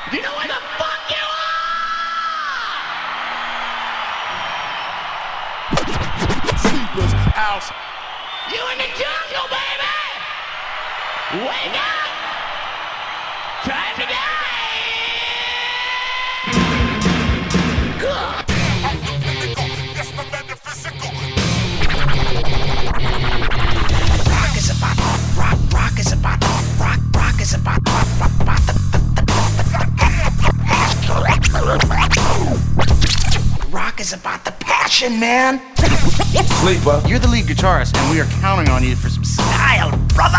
You know where the fuck you are! Sleepers house. You in the jungle, baby! Wake up! Time to die! Rock is about rock is about rock is about rock is about the passion, man. Sleeper, You're the lead guitarist, and we are counting on you for some style, brother.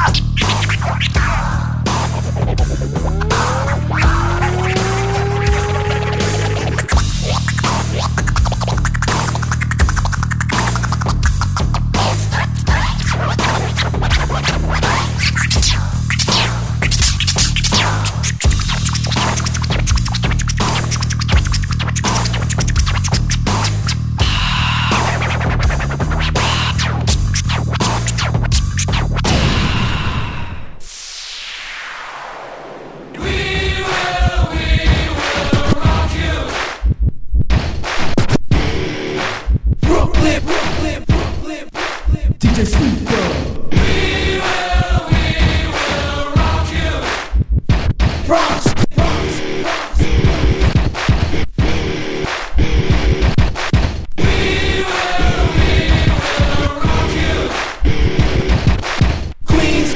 DJ Sleeper. We will rock you. Bronx. We will rock you. Queens.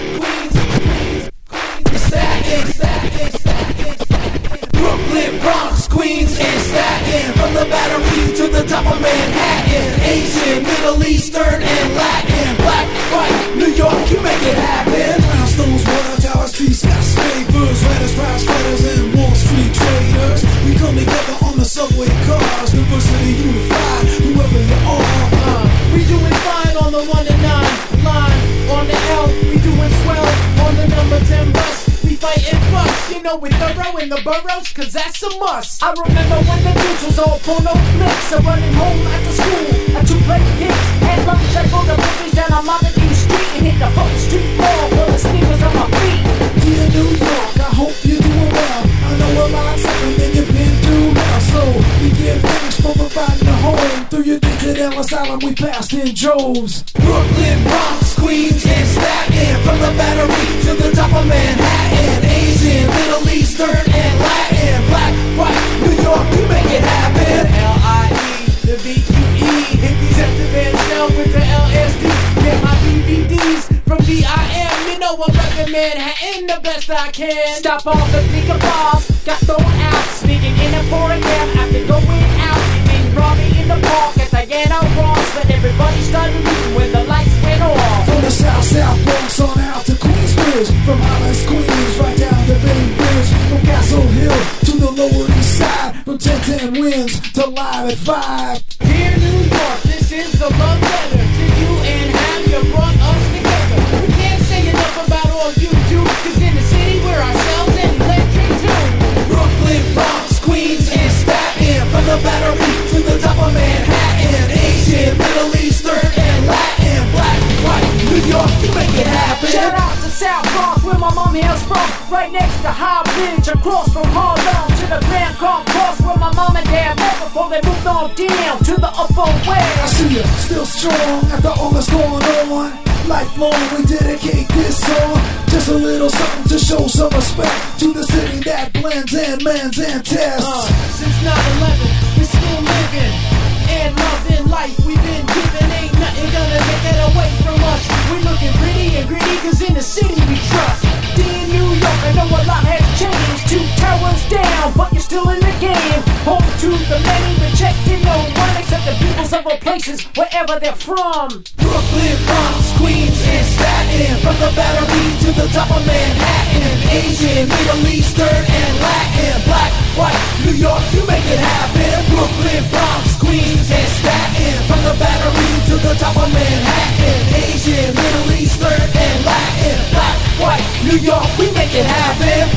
Staten. Brooklyn, Bronx, Queens, and Staten. From the Battery to the top of Manhattan. Asian, Middle Eastern, and Latin. Black, white, New York, you make it happen. Brownstones, Water Tower Street, skyscrapers, writers, prize fighters, and Wall Street traders. We come together on the subway cars. Diversity unified, whoever you are. We doing fine on the 1 to 9 line. On the L, we doing swell. On the number 10 bus, we fighting fuss. You know we thorough in the boroughs, cause that's a must. I remember when the news was all porno flicks. I'm running home after school, I two-play gigs. Had lunch, I go to movies down on Montague Street and hit the fucking street floor full of sneakers on my feet. Dear New York, I hope you're doing well. I know a lot's happened and you've been through now. So we give thanks for providing a home. Through your digital asylum, we passed in droves. Brooklyn, Bronx, Queens, and Staten. From the Battery to the top of Manhattan. Asian, Middle Eastern, and Latin. Black, white, New York, we make it happen. L-I-E, the B-U-E. Hit these at the Van with the LSD. Get my DVDs from VIM. You know I'm reppin' Manhattan the best I can. Stop off the bigger bars, got thrown out. Sneaking in at 4 a.m. after going out. And Robbie in the park at Diana Ross. But everybody started looting when the lights went off. From the South Bronx on out to Queensbridge. From Islands, Queens, right down to Bay Bridge. From Castle Hill to the Lower East Side. From 1010 Winds to Live at 5. Dear New York, this is the love letter to you and how you brought us together. We can't say enough about all you do, cause in the city we're ourselves and electric too. Brooklyn, Bronx, Queens, and Staten. From the Battery to the top of Manhattan. Asian, Middle Eastern, and Latin. Black, white, New York, you make it happen. Shout out to South Bronx, where my mom hails from. Right next to High Bridge, across from Harlem to the Grand Concourse, where my mom and dad met before they moved on down to the Upper I West. see you still strong after all that's going on. Lifelong, we dedicate this song. Just a little something to show some respect to the city that blends and mends and tests. Since 9/11, we're still living and loving life we've been given. Ain't nothing gonna take that away from us. We're looking pretty and gritty, cause in the city we trust. Dear New York, I know a lot has changed. 2 towers down, but you're still in the game. Home to the many, rejecting no one except the peoples of all places, wherever they're from. Brooklyn, Bronx, Queens, and Staten. From the Battery to the top of Manhattan. Asian, Middle Eastern, and Latin. Black, white, New York, you make it happen. Brooklyn, Bronx, Queens, and Staten. From the Battery to the top of Manhattan. Asian, Middle Eastern, and Latin. Black, white, New York, we make it happen.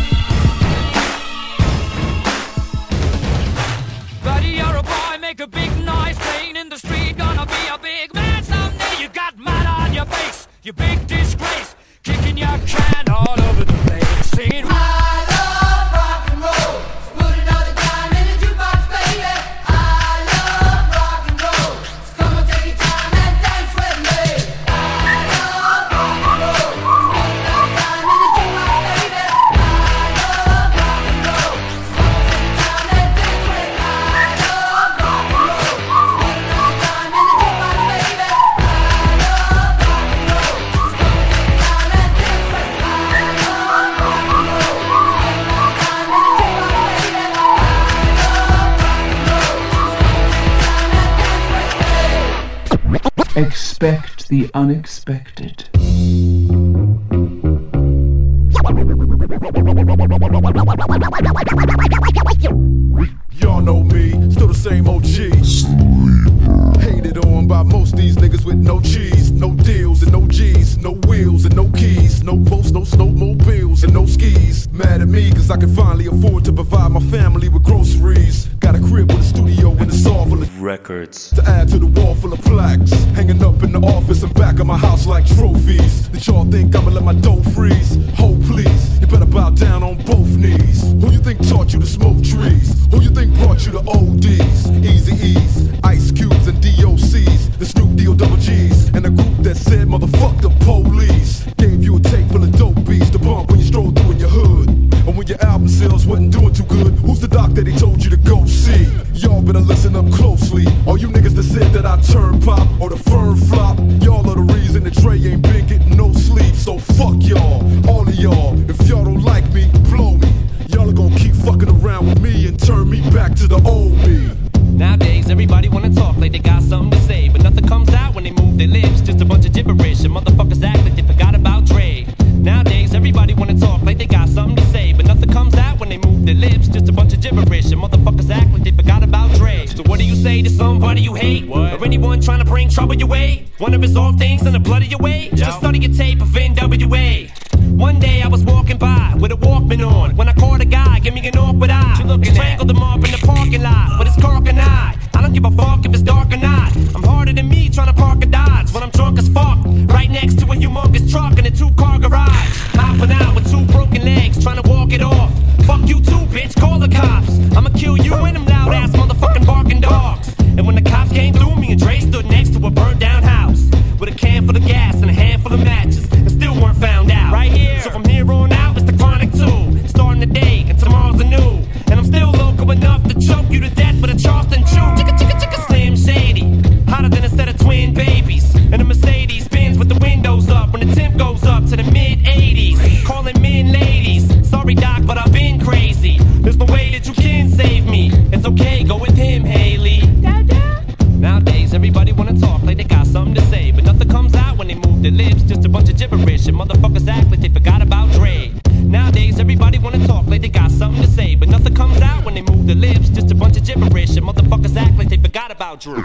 Buddy, you're a boy, make a big Expect the unexpected. Y'all know me, still the same OG. Hated on by most these niggas with no cheese, no deals and no G's, no wheels and no keys, no boats, no snowmobiles and no skis. Mad at me cause I can finally afford to provide my family with groceries. Got a crib with a studio and a saw full of records to add to the wall full of plaques, hanging up in the office and back of my house like trophies. Did y'all think I'ma let my dough freeze? Ho please, you better bow down on both knees. Who you think taught you to smoke trees? Who you think brought you to ODs? Easy E's, Ice Cubes and DOCs, the Snoop Deal Double G's, and a group that said motherfuck the police. Gave you a tape full of dope beats to bump when you stroll through in your hood. And when your album sales wasn't doing too good, who's the doc that he told you to go see? Y'all better listen up closely. All you niggas that said that I turn pop or the firm flop, y'all are the reason that Dre ain't been getting no sleep. So fuck y'all, all of y'all. If y'all don't like me, blow me. Y'all are gonna keep fucking around with me and turn me back to the old me. Nowadays, everybody wanna talk like they got something to say, but nothing comes out when they move their lips. Just a bunch of gibberish, and motherfuckers act like they forgot about Dre. Nowadays, everybody wanna talk like they got something to say, but nothing comes out when they move their lips. Just a bunch of gibberish, and motherfuckers act like they forgot about Dre. So what do you say to somebody you hate? What? Or anyone trying to bring trouble your way? Wanna resolve things in the blood of your way? Just study a tape of NWA. One day I was walking by with a Walkman on, when I caught a guy, give me an awkward eye. Strangled him up in the parking lot with his cork and eye. I don't give a fuck if it's dark or not. I'm harder than me trying to park a Dodge when I'm drunk as fuck, right next to a humongous truck in a 2-car garage. Hopping out with 2 broken legs, trying to walk it off. Fuck you too, bitch, call the cops. I'ma kill you and them loud ass motherfucking barking dogs. And when the cops came through, me and Dre stood next to a burnt down house with a can full of gas and a handful of matches, and still weren't found out. Right here. So from here on out, it's the Chronic 2. Starting the day, and tomorrow's a new. And I'm still local enough to choke you to death with a Charleston chew. Chicka chicka chicka Slim Shady, hotter than a set of twin babies. And a Mercedes Benz with the windows up when the temp goes up to the mid-80s. Calling men ladies. Sorry doc, but I've been crazy. There's no way that you can save me. It's okay, go with him, Haley. Nowadays, everybody wanna talk like they got something to say, but nothing comes out when they move their lips. Just a bunch of gibberish, and motherfuckers act like they forgot about Dre. Nowadays, everybody wanna talk like they got something to say, but nothing comes out when they move their lips. Just a bunch of gibberish, and motherfuckers act like they forgot about Dre.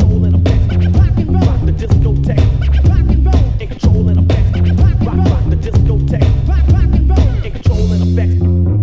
Rock and roll, the discotheque. Rock and roll, in control and effects. Rock the discotheque. Rock and roll, in control and effects.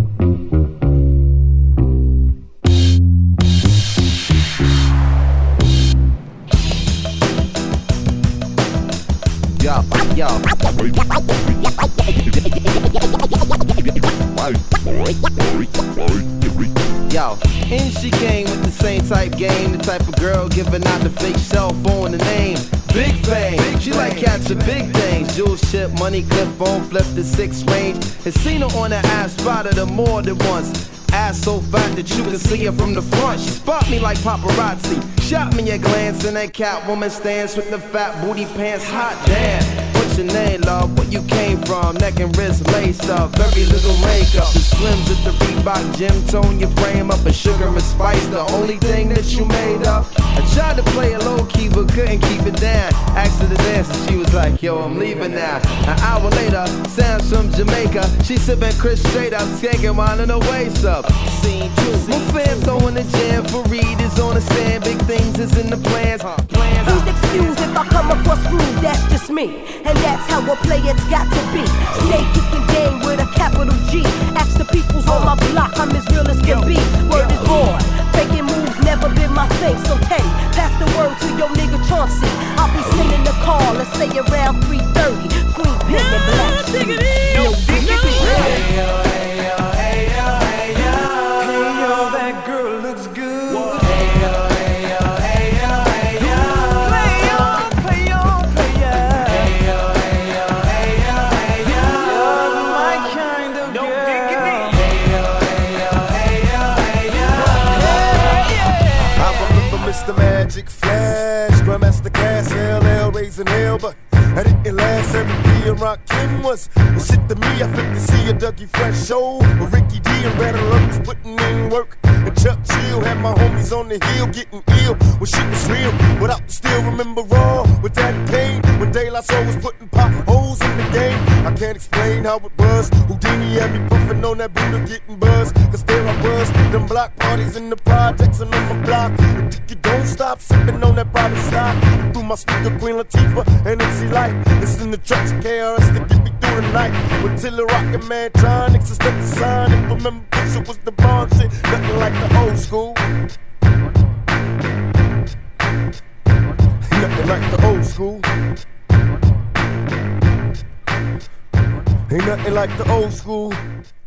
Yo, in she came with the same type game, the type of girl giving out the fake cell phone, the name Big Fame. She like catching big things, jewel ship, money clip phone, flip the 6 range. And seen her on the ass, spotted her more than once. Ass so fat that you can see her from the front. She spot me like paparazzi, shot me a glance, and that Catwoman stance with the fat booty pants. Hot damn, what's your name, love? Where you came from? Neck and wrist laced up, very little makeup. The slims at the Reebok gym, tone your frame up, and sugar and spice, the only thing that you made up. I tried to play it low key, but couldn't keep it down. Asked her to dance, and she was like, yo, I'm leaving now. An hour later, Sam's from Jamaica. She sipping Chris straight up, skanking wine in her waist up. Scene 2, my fam throwing the jam for Reed is on the stand. Big things is in the plans. Please excuse if I come across rude, that's just me. And that's how a player's got to be. Stay kicking game with a capital G. Ask the peoples on my block, I'm as real as can be. Word is born, faking moves never been my thing. So Teddy, pass the word to your nigga Chauncey. I'll be sending the call, let's say around 3:30. Green pen and black diggity. No diggity. Hey yo, hey yo, hey yo, hey yo. Hey yo, that girl looks good. Hey yo, hey yo, hey yo, hey yo. Play on, play on, play on. Hey yo, hey yo, hey yo, hey yo. You're my kind of girl. Hey yo, hey yo, hey yo, hey yo. Hey, yeah. I remember Mr. Magic Flash, Grandmaster Cass, LL raising hell, but I didn't last. Every year and Rakim was the shit to me. I flipped to see a Dougie Fresh show with Ricky D and Red Alert was putting in work. And Chuck Chill had my homies on the hill getting ill when shit was real. Without the still remember raw with Daddy Kane when De La Soul was putting potholes in the game. I can't explain how it was. Houdini had me puffing on that Buddha getting buzz. Cause there I was, them block parties in the projects and on my block. And you don't stop sipping on that private stock. Through my speaker, Queen Latifah and MC Light. It's in the trucks of KRS to get me through the night. With Tiller Rockin' Mantronics and stuff to sign. If remember picture was the bond shit, nothing like the old school. Nothing like the old school. Ain't nothing like the old school.